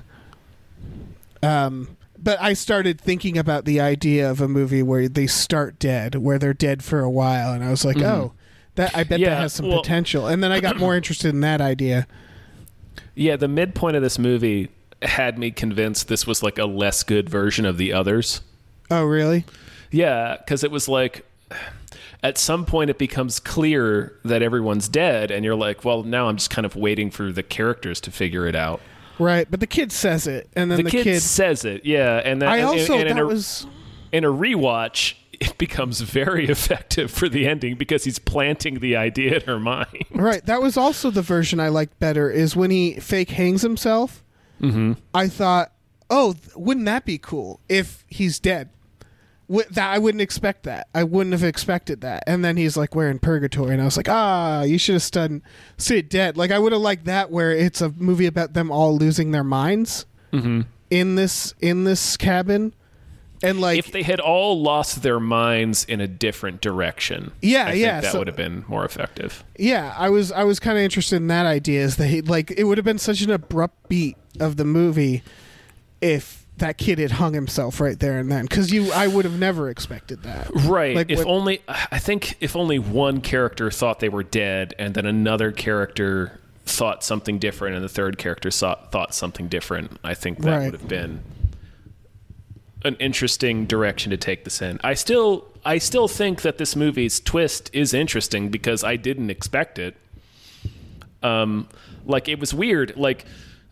Um, but I started thinking about the idea of a movie where they start dead, where they're dead for a while, and I was like, mm-hmm. oh, that I bet
yeah,
that has some
well,
potential. And then I got more interested in that idea.
Yeah, the midpoint of this movie had me convinced this was like a less good version of the others.
Oh, really?
Yeah, because it was like. At some point, it becomes clear that everyone's dead, and you're like, well, now I'm just kind of waiting for the characters to figure it out.
Right, but the kid says it, and then
the,
the
kid,
kid
says it, yeah. And that,
I also,
and, and
that
in a,
was...
In a rewatch, it becomes very effective for the ending because he's planting the idea in her mind.
Right, that was also the version I liked better, is when he fake hangs himself.
Mm-hmm.
I thought, oh, wouldn't that be cool if he's dead? That I wouldn't expect that. I wouldn't have expected that. And then he's like, we're in purgatory. And I was like, ah, you should have stunned Sid dead. Like, I would have liked that where it's a movie about them all losing their minds
mm-hmm.
in this in this cabin. And like,
if they had all lost their minds in a different direction,
yeah,
I
yeah,
think that
so,
would have been more effective.
Yeah, I was I was kind of interested in that idea. Is that he, like it would have been such an abrupt beat of the movie if that kid had hung himself right there and then, because you I would have never expected that.
Right.
Like,
if
what,
only I think if only one character thought they were dead, and then another character thought something different, and the third character saw, thought something different, I think that
right.
would have been an interesting direction to take this in. I still I still think that this movie's twist is interesting because I didn't expect it. Um, like it was weird. Like.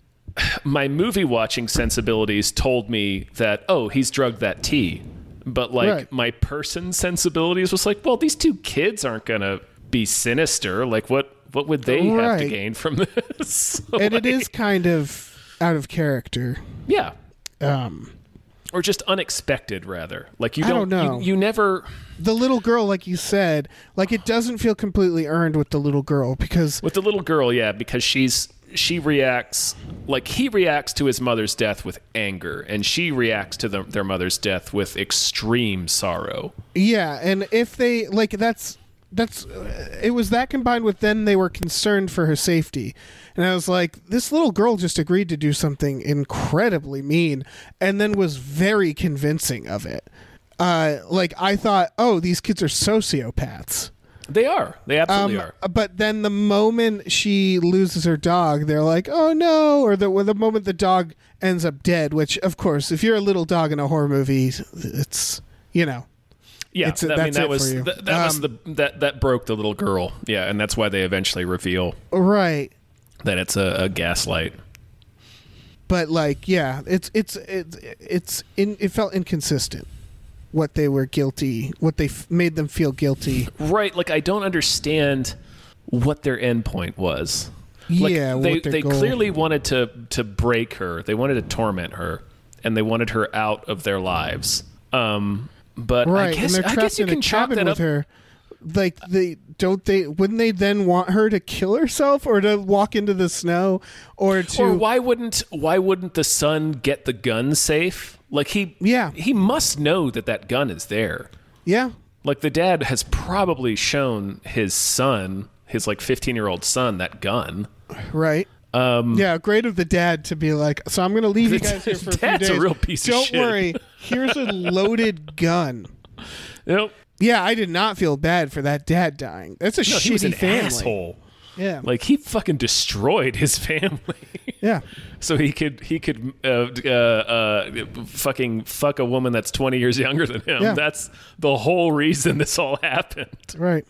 My movie watching sensibilities told me that, oh, he's drugged that tea. But like
right.
my person sensibilities was like, well, these two kids aren't going to be sinister. Like what, what would they
right.
have to gain from this? So,
and
like,
it is kind of out of character.
Yeah.
Um,
or just unexpected rather. Like you
I
don't,
don't know.
You, you never,
the little girl, like you said, like it doesn't feel completely earned with the little girl because
with the little girl. Yeah. Because she's, she reacts like he reacts to his mother's death with anger, and she reacts to the, their mother's death with extreme sorrow.
Yeah, and if they like that's that's uh, it was that combined with then they were concerned for her safety. And I was like, this little girl just agreed to do something incredibly mean and then was very convincing of it. Uh, like I thought, oh, these kids are sociopaths.
They are. They absolutely
um,
are.
But then the moment she loses her dog, they're like, oh no. Or the, the moment the dog ends up dead, which, of course, if you're a little dog in a horror movie, it's, you know.
Yeah,
it's,
I
that's
mean, that
it
was,
for you.
th- that,
um,
was the, that, that broke the little girl. Yeah, and that's why they eventually reveal
right.
that it's a, a gaslight.
But, like, yeah, it's, it's, it's, it's in, it felt inconsistent. What they were guilty, what they f- made them feel guilty.
Right, like I don't understand what their end point was. Like,
yeah,
they
what their
they
goal.
clearly wanted to to break her. They wanted to torment her, and they wanted her out of their lives. Um, but
right,
I guess
and they're
I
trapped
guess you
in
can
a
chalk
cabin
that
with
up.
her. Like they don't they wouldn't they then want her to kill herself or to walk into the snow or to
Or why wouldn't why wouldn't the son get the gun safe? Like he
Yeah.
he must know that that gun is there.
yeah
Like the dad has probably shown his son, his like fifteen-year-old son, that gun.
right um, yeah great of the dad to be like, so I'm gonna leave you guys here for a few
Dad's
days.
a real piece of
don't
shit.
worry, here's a loaded gun.
Nope.
Yeah, I did not feel bad for that dad dying. That's a
No,
shitty
he was an
family.
asshole.
Yeah,
Like he fucking destroyed his family.
yeah.
So he could he could uh, uh, uh, fucking fuck a woman that's twenty years younger than him.
Yeah.
That's the whole reason this all happened.
Right.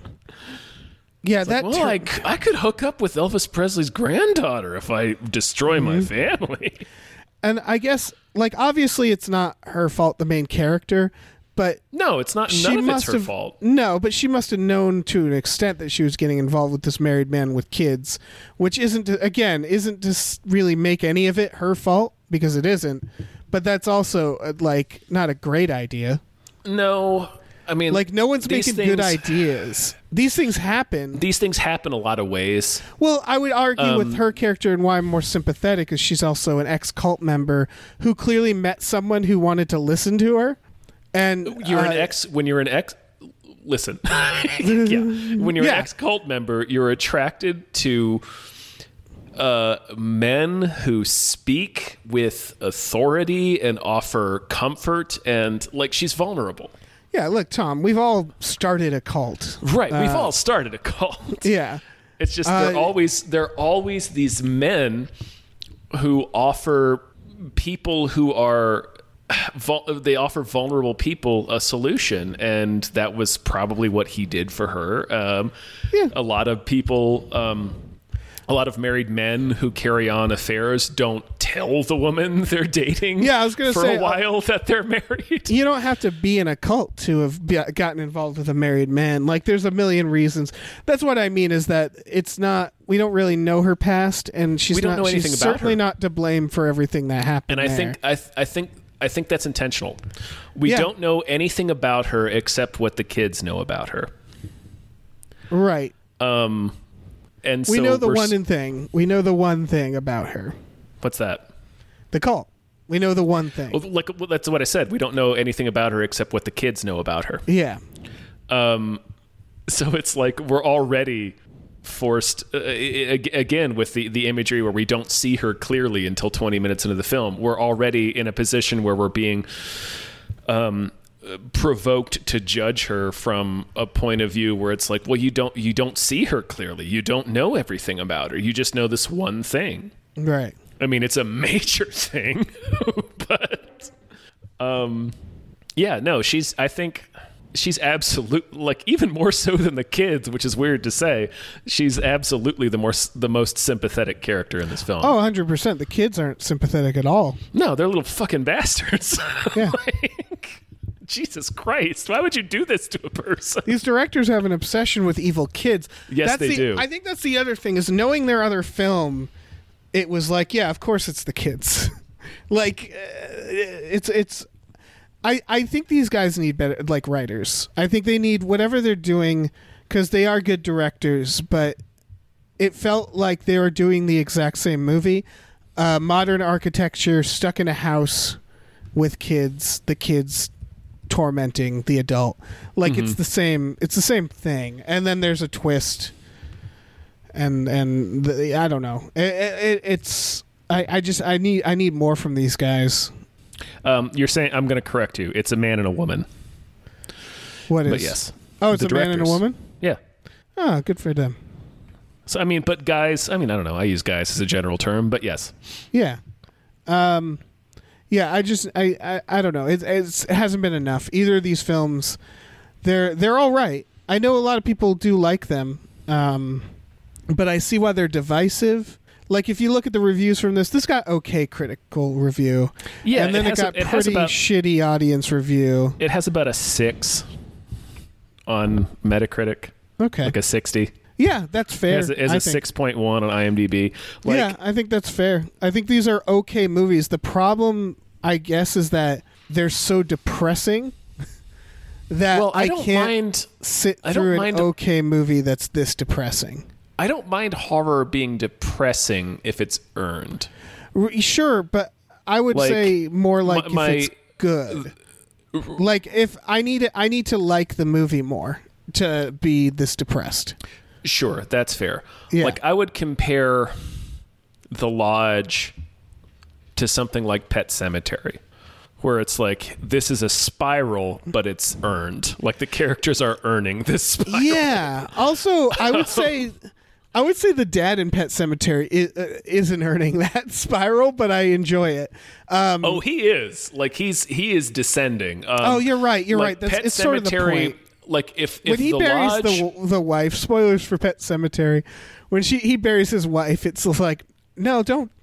Yeah, that.
Well,
tur-
I, c- I could hook up with Elvis Presley's granddaughter if I destroy my family.
and I guess, like, obviously, it's not her fault, the main character, but
No, it's not.
she
None of
must
it's her
have,
fault.
No, but she must have known to an extent that she was getting involved with this married man with kids, which isn't to, again isn't to s- really make any of it her fault because it isn't. But that's also uh, like not a great idea.
No, I mean,
Like no one's
these
making good
things-
ideas. These things happen.
These things happen a lot of ways.
Well, I would argue
Um,
with her character and why I'm more sympathetic is she's also an ex-cult member who clearly met someone who wanted to listen to her. And
You're an
uh,
ex. When you're an ex, listen. yeah, when you're
Yeah.
an ex cult member, you're attracted to uh, men who speak with authority and offer comfort, and like she's vulnerable.
Yeah, look, Tom, we've all started a cult.
Right. We've
Uh,
all started a cult.
Yeah.
It's just
Uh,
they're always they're always these men who offer people who are vul- they offer vulnerable people a solution, and that was probably what he did for her. Um,
Yeah.
A lot of people, um, a lot of married men who carry on affairs don't tell the woman they're dating.
Yeah, I was gonna
for
say,
a while that they're married.
You don't have to be in a cult to have be, gotten involved with a married man. Like, there's a million reasons. That's what I mean is that it's not, we don't really know her past, and she's
We don't
not,
know
she's
anything about
certainly
her.
not to blame for everything that happened
And I
there.
think I, th- I think I think that's intentional. We
Yeah.
don't know anything about her except what the kids know about her.
Right.
Um, and
We
so
know the
we're
one
s-
thing. We know the one thing about her.
What's that?
The cult. We know the one thing.
Well, like well, that's what I said. We don't know anything about her except what the kids know about her.
Yeah.
Um, so it's like we're already forced uh, I- I- again with the the imagery where we don't see her clearly until twenty minutes into the film. We're already in a position where we're being um, provoked to judge her from a point of view where it's like, well, you don't you don't see her clearly. You don't know everything about her. You just know this one thing.
Right.
I mean, it's a major thing, but um, yeah, no, she's. I think she's absolute, like even more so than the kids, which is weird to say. She's absolutely the more the most sympathetic character in this film.
Oh, one hundred percent. The kids aren't sympathetic at all.
No, they're little fucking bastards.
Yeah.
Like, Jesus Christ, why would you do this to a person?
These directors have an obsession with evil kids.
Yes,
that's
they
the,
do.
I think that's the other thing is knowing their other film. It was like, yeah, of course it's the kids. like, uh, it's it's. I I think these guys need better like writers. I think they need whatever they're doing because they are good directors. But it felt like they were doing the exact same movie, uh, modern architecture, stuck in a house with kids. The kids tormenting the adult. Like
Mm-hmm.
it's the same. It's the same thing. And then there's a twist. And and the, I don't know. It, it, it's I, I just I need I need more from these guys.
Um, you're saying I'm going to correct you. It's a man and a woman.
What is?
But yes.
Oh, it's
The
a man and a
directors.
woman.
Yeah.
Oh, good for them.
So I mean, but guys, I mean, I don't know. I use guys as a general term, but yes.
Yeah. Um. Yeah. I just I I, I don't know. It, it's, it hasn't been enough. Either of these films, they're they're all right. I know a lot of people do like them. Um. But I see why they're divisive. Like if you look at the reviews from this, this got okay critical review.
Yeah,
and then
it
it,
has a-
got
it has
pretty
about-
shitty audience review.
It has about a six on Metacritic,
Okay.
like a sixty.
Yeah, that's
It
fair.
has a, it has
I
a
think.
six point one on IMDb. Like,
yeah, I think that's fair. I think these are okay movies. The problem, I guess, is that they're so depressing that
well, I,
I,
don't
can't
mind.
sit
I don't
through an
mind-
okay movie that's this depressing.
I don't mind horror being depressing if it's earned.
R- Sure, but I would
Like,
say more like
my- my-
if it's good. Like if I need it, I need to like the movie more to be this depressed.
Sure, that's fair.
Yeah.
Like I would compare The Lodge to something like Pet Sematary, where it's like this is a spiral, but it's earned. Like the characters are earning this spiral.
Yeah. Also, I would say, I would say the dad in Pet Cemetery is, uh, isn't earning that spiral, but I enjoy it. Um,
Oh, he is. Like he's he is descending. Um,
oh, you're right. You're
like
right. That's
Pet
it's sort of the
Sematary,
point.
Like if, if
When he
the
buries
lodge,
the the wife, spoilers for Pet Cemetery. When she he buries his wife, it's like no, don't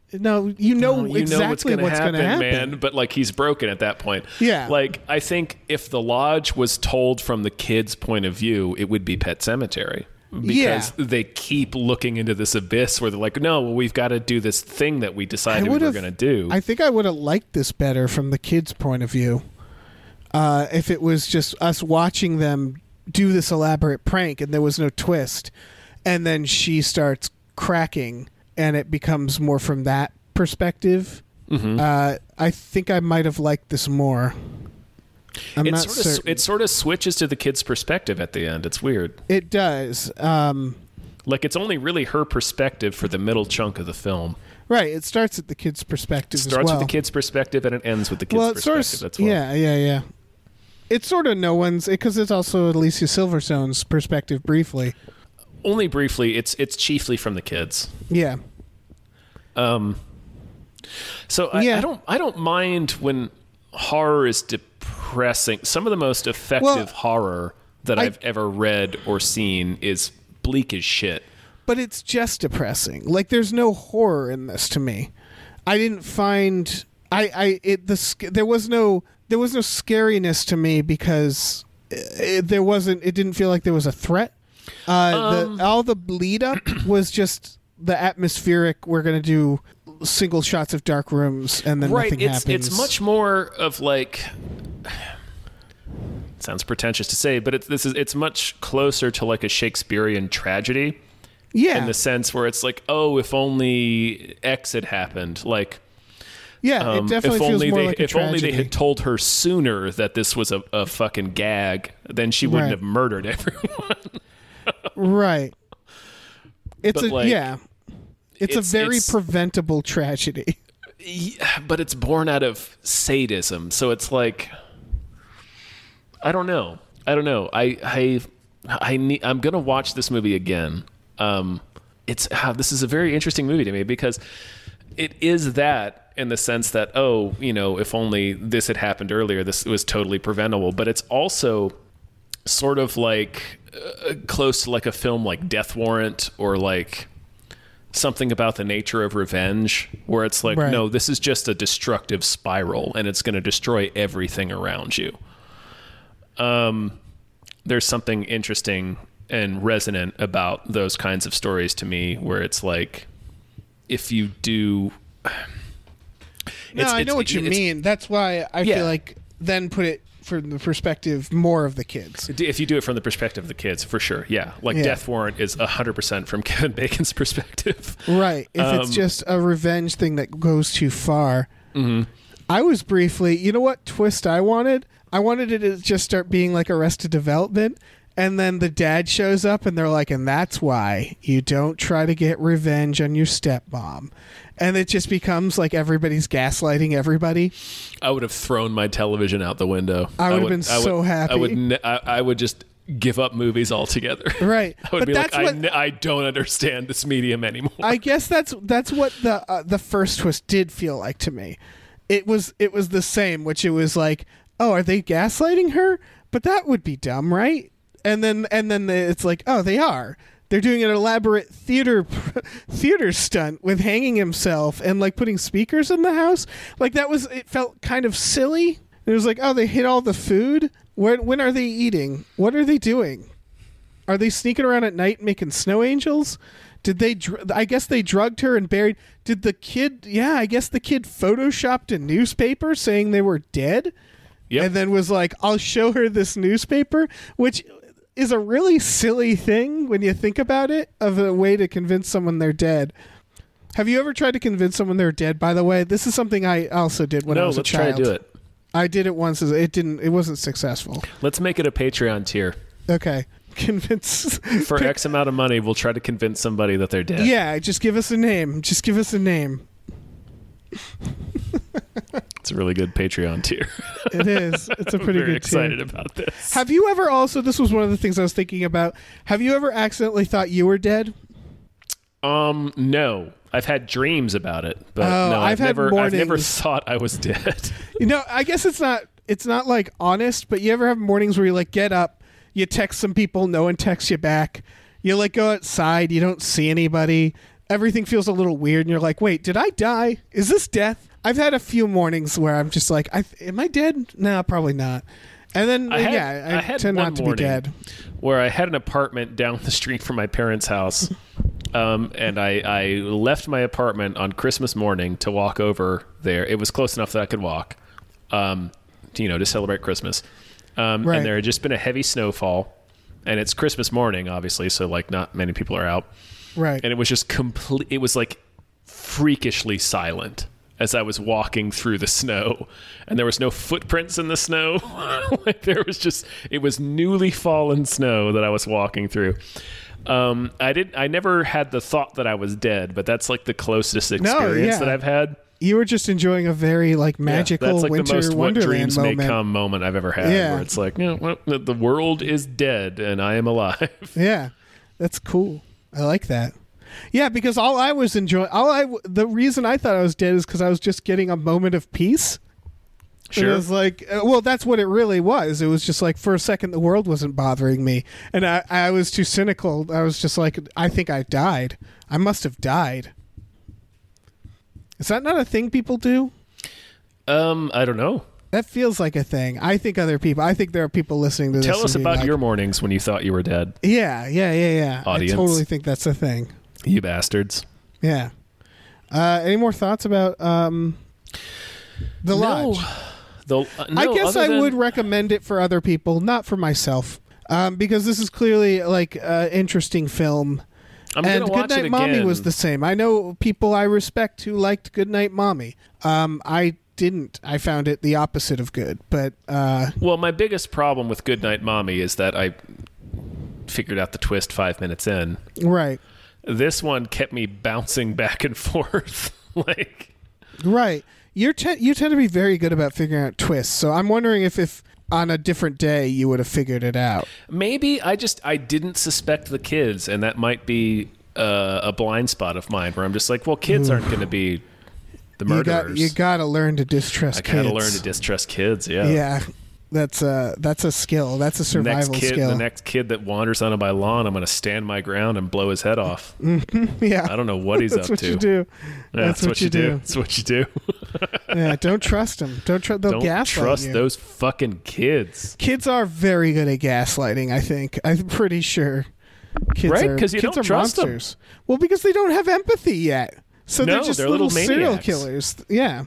no, you know
Oh, you
exactly
know what's going to
what's
happen,
going to happen,
man. But like he's broken at that point.
Yeah.
Like I think if the lodge was told from the kid's point of view, it would be Pet Cemetery. Because
Yeah.
they keep looking into this abyss where they're like, no, well, we've got to do this thing that we decided we were
would've-
going to do.
I think I would have liked this better from the kids' point of view. Uh, if it was just us watching them do this elaborate prank and there was no twist, and then she starts cracking and it becomes more from that perspective.
Mm-hmm.
Uh, I think I might have liked this more. I'm
it,
not
sort of,
certain.
it sort of switches to the kid's perspective at the end. It's weird.
It does. Um,
Like it's only really her perspective for the middle chunk of the film.
right. It starts at the kid's perspective
It starts
as well.
with the kid's perspective and it ends with the kid's
well, it sort
perspective.
of,
That's well.
yeah, yeah, yeah. It's sort of no one's because it's also Alicia Silverstone's perspective briefly.
Only briefly. It's it's chiefly from the kids.
Yeah.
Um. So I,
Yeah.
I don't I don't mind when horror is depressing. Some of the most effective
Well,
horror that
I-
I've ever read or seen is bleak as shit.
But it's just depressing. Like there's no horror in this to me. I didn't find I I it the sc- there was no there was no scariness to me because it, there wasn't it didn't feel like there was a threat. Uh
Um,
the all the lead up was just the atmospheric we're going to do single shots of dark rooms and then
Right.
nothing
It's
happens.
it's much more of like. Sounds pretentious to say, but it's this is it's much closer to like a Shakespearean tragedy.
yeah.
In the sense where it's like, oh, if only X had happened. Like,
yeah,
um,
it definitely
if
feels
only
more
they
like a
if only
tragedy.
they had told her sooner that this was a, a fucking gag, then she wouldn't
Right.
have murdered everyone.
Right. It's
But,
a
like,
yeah. It's,
it's-
a very
it's-
preventable tragedy.
Yeah, but it's born out of sadism, so it's like, I don't know. I don't know. I I I need. I'm gonna watch this movie again. Um, it's ah, this is a very interesting movie to me because it is that in the sense that oh, you know, if only this had happened earlier, this was totally preventable. But it's also sort of like uh, close to like a film like Death Warrant or like something about the nature of revenge, where it's like,
Right.
no, this is just a destructive spiral and it's going to destroy everything around you. Um, there's something interesting and resonant about those kinds of stories to me, where it's like, if you do,
No,
It's-
I
it's-
know what you
it's-
mean. That's why I
Yeah.
feel like then put it from the perspective more of the kids.
if you do it from the perspective of the kids, for sure, yeah. Like
Yeah.
Death Warrant is one hundred percent from Kevin Bacon's perspective.
Right. If it's
Um,
just a revenge thing that goes too far.
Mm-hmm.
I was briefly, you know what twist I wanted? I wanted it to just start being like Arrested Development. And then the dad shows up and they're like, and that's why you don't try to get revenge on your stepmom. And it just becomes like everybody's gaslighting everybody.
I would have thrown my television out the window.
I would have been
I would-
so happy.
I would. Ne- I, I would just give up movies altogether.
Right.
I would
But
be
that's
like,
what-
I, ne- I don't understand this medium anymore.
I guess that's that's what the uh, the first twist did feel like to me. It was it was the same, which it was like, oh, are they gaslighting her? But that would be dumb, right? And then and then it's like, oh, they are. They're doing an elaborate theater theater stunt with hanging himself and like putting speakers in the house. Like that was it felt kind of silly. It was like, oh, they hid all the food. When when are they eating? What are they doing? Are they sneaking around at night making snow angels? Did they? Dr- I guess they drugged her and buried. Did the kid? Yeah, I guess the kid photoshopped a newspaper saying they were dead,
Yep.
and then was like, "I'll show her this newspaper," which is a really silly thing when you think about it, of a way to convince someone they're dead. Have you ever tried to convince someone they're dead? By the way, this is something I also did when I
no,
was
let's
a child.
try to do it.
I did it once. It didn't. It wasn't successful.
Let's make it a Patreon tier.
Okay, convince.
For X amount of money, we'll try to convince somebody that they're dead.
Yeah, just give us a name. Just give us a name.
It's a really good Patreon tier.
It is. It's a
I'm
pretty
very
good tier.
excited about this.
Have you ever also? This was one of the things I was thinking about. Have you ever accidentally thought you were dead?
Um, no. I've had dreams about it, but
Oh,
no,
I've
I've,
had
never, I've never
mornings.
thought I was dead.
You know, I guess it's not. It's not like honest, but you ever have mornings where you like get up, you text some people, no one texts you back. You like go outside, you don't see anybody. everything feels a little weird, and you're like, wait, did I die? Is this death? I've had a few mornings where I'm just like, I, am I dead? No, probably not. And then,
I had,
yeah, I,
I had
tend
one
not to be
morning
dead.
where I had an apartment down the street from my parents' house, um, and I, I left my apartment on Christmas morning to walk over there. It was close enough that I could walk, um, to, you know, to celebrate Christmas. Um,
Right.
And there had just been a heavy snowfall, and it's Christmas morning, obviously, so like not many people are out.
Right.
And it was just complete. It was like freakishly silent as I was walking through the snow, and there was no footprints in the snow. Like there was just, it was newly fallen snow that I was walking through. Um, I did. I never had the thought that I was dead, but that's like the closest experience
yeah.
that I've had.
You were just enjoying a very like magical
yeah, that's like
winter
the most what
wonderland
dreams
moment.
may come moment I've ever had.
Yeah.
Where it's like, you know, well, the the world is dead and I am alive.
Yeah, that's cool. I like that. Yeah, because all I was enjoying, all I, the reason I thought I was dead is because I was just getting a moment of peace.
Sure.
It was like, uh, well, that's what it really was. It was just like for a second the world wasn't bothering me, and I, I was too cynical. I was just like, I think I died. I must have died. Is that not a thing people do?
Um, I don't know.
That feels like a thing. I think other people. I think there are people listening to this.
Tell us
and being
about
like,
your mornings when you thought you were dead.
Yeah, yeah, yeah, yeah.
Audience.
I totally think that's a thing.
You bastards.
Yeah. Uh, any more thoughts about um, the lodge?
The, uh, no,
I guess
other
I
than-
would recommend it for other people, not for myself, um, because this is clearly like an interesting film.
I'm
and
gonna watch
Goodnight
it
Mommy
again.
was the same. I know people I respect who liked Goodnight Mommy. Um, I didn't. I found it the opposite of good. But uh,
Well, my biggest problem with Goodnight Mommy is that I figured out the twist five minutes in.
right,
This one kept me bouncing back and forth. Like,
right. You're te- you tend to be very good about figuring out twists. So I'm wondering if if on a different day you would have figured it out.
maybe I just I didn't suspect the kids, and that might be uh, a blind spot of mine where I'm just like, well, kids aren't going to be the
You got
murderers.
you got to learn to distrust
I
kids.
gotta learn to distrust kids. Yeah.
Yeah, that's a that's a skill. That's a
The next
survival
kid,
skill.
the next kid that wanders onto my lawn, I'm going to stand my ground and blow his head off.
yeah,
I don't know what he's
that's
up
what
to.
you do.
Yeah,
That's, what, you do.
That's what you do.
Yeah, don't trust them. Don't trust. They'll
Don't
gaslight
trust
you.
those fucking kids.
Kids are very good at gaslighting. I think. I'm pretty sure. Kids
Right?
are
'Cause you
kids
don't
are
trust 'em.
monsters. Well, because they don't have empathy yet. So
No,
they're just
they're
little,
little
serial
maniacs.
killers. Yeah.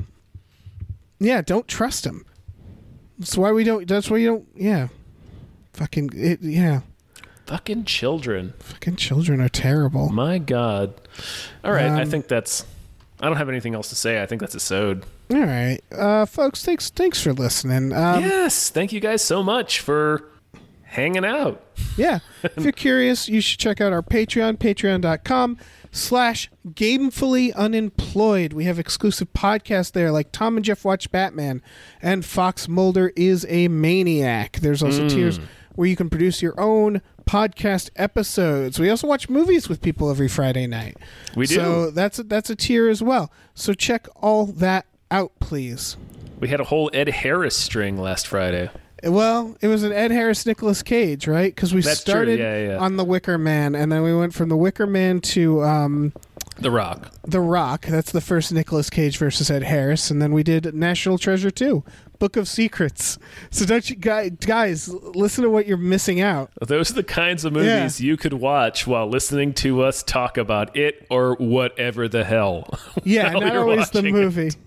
Yeah. Don't trust them. That's why we don't. That's why you don't. Yeah. Fucking. It, yeah.
Fucking children.
Fucking children are terrible.
My God. All right. I
Um,
think that's. I don't have anything else to say. I think that's a sode.
All right, uh, folks. Thanks. Thanks for listening. Um,
Yes. Thank you guys so much for hanging out.
Yeah. If you're curious, you should check out our Patreon, patreon.com slash gamefully unemployed. We have exclusive podcasts there like Tom and Jeff Watch Batman and Fox Mulder is a Maniac. There's also
Mm.
tiers where you can produce your own podcast episodes. We also watch movies with people every Friday night.
We do.
So that's a, that's a tier as well. So check all that out, please.
We had a whole Ed Harris string last Friday.
Well, it was an Ed Harris, Nicolas Cage, right? Because we
That's true.
started
Yeah, yeah.
on The Wicker Man, and then we went from The Wicker Man to um,
The Rock.
The Rock. That's the first Nicolas Cage versus Ed Harris, and then we did National Treasure two, Book of Secrets. So don't you guys, guys listen to what you're missing out.
Those are the kinds of movies you could watch while listening to us talk about it or whatever the hell.
Yeah,
while
not
you're
always the
watching
movie.
it.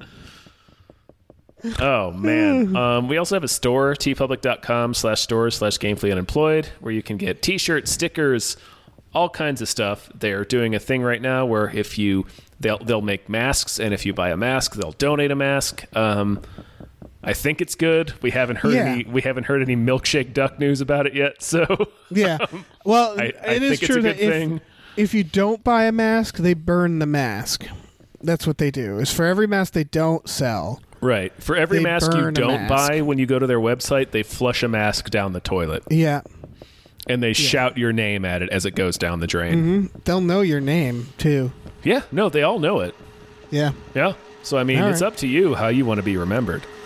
Oh, man. um, we also have a store, tpublic.com slash stores slash gamefully unemployed, where you can get t-shirts, stickers, all kinds of stuff. They're doing a thing right now where if you, they'll, they'll make masks, and if you buy a mask, they'll donate a mask. Um, I think it's good. We haven't heard
Yeah.
any, we haven't heard any milkshake duck news about it yet. So
Yeah. Well,
I- I
it is
think it's
true
a
that
good
if,
thing.
if you don't buy a mask, they burn the mask. That's what they do. Is for every mask they don't sell.
right. For every
They
mask you
burn a
don't
mask.
buy when you go to their website, they flush a mask down the toilet.
Yeah.
And they shout your name at it as it goes down the drain.
They'll know your name, too.
Yeah, no, they all know it.
Yeah.
Yeah. So, I mean,
All
it's
right.
up to you how you want to be remembered.